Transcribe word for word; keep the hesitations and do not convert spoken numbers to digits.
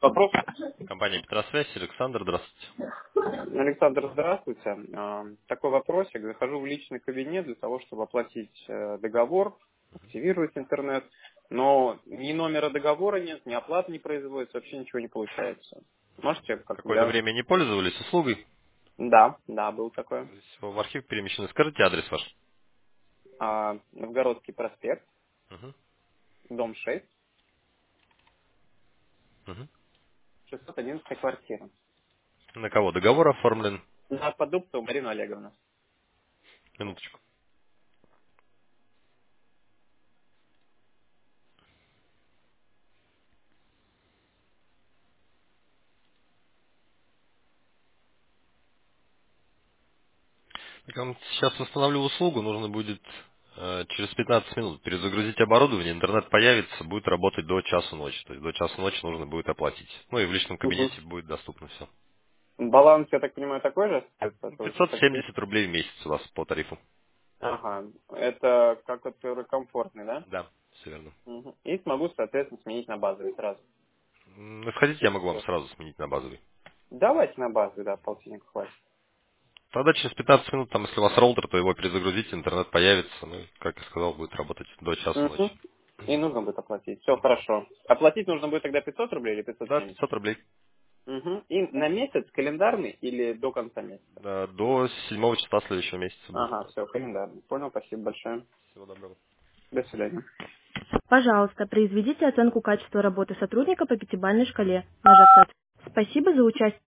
Вопрос. Компания Петросвязь, Александр, здравствуйте. Александр, здравствуйте. А, Такой вопросик. Захожу в личный кабинет для того, чтобы оплатить э, договор, активировать интернет, но ни номера договора нет, ни оплаты не производится, вообще ничего не получается. Можете как-то Какое-то для... время не пользовались услугой? Да, да, был такой. Всё в архив перемещены. Скажите адрес ваш. А, Новгородский проспект, Мгм. дом шесть, Мгм. шестьсот одиннадцатая квартира. На кого договор оформлен? На Подубцеву Марину Олеговну. Минуточку. Так, я вам сейчас восстановлю услугу, нужно будет э, через пятнадцать минут перезагрузить оборудование, интернет появится, будет работать до часу ночи. То есть до часу ночи нужно будет оплатить. Ну и в личном Мгм. кабинете будет доступно все. Баланс, я так понимаю, такой же? остается? То есть пятьсот как- семьдесят рублей в месяц у вас по тарифу. Ага, это как вот который комфортный, да? Да, все верно. Мгм. И смогу, соответственно, сменить на базовый сразу. М, Если хотите, я могу вам сразу сменить на базовый. Давайте на базовый, да, полтинник хватит. Тогда через пятнадцать минут, там, если у вас роутер, то его перезагрузите, интернет появится, ну, и, как я сказал, будет работать до часу Мгм. ночи. И нужно будет оплатить. Все хорошо. Оплатить нужно будет тогда пятьсот рублей или пятьсот Да, семьдесят? пятьсот рублей. Угу. И на месяц календарный или до конца месяца? Да, до седьмого числа следующего месяца будет. Ага, все, календарный. Понял, спасибо большое. Всего доброго. До свидания. Пожалуйста, произведите оценку качества работы сотрудника по пятибалльной шкале, нажав «Соответственно». Спасибо за участие.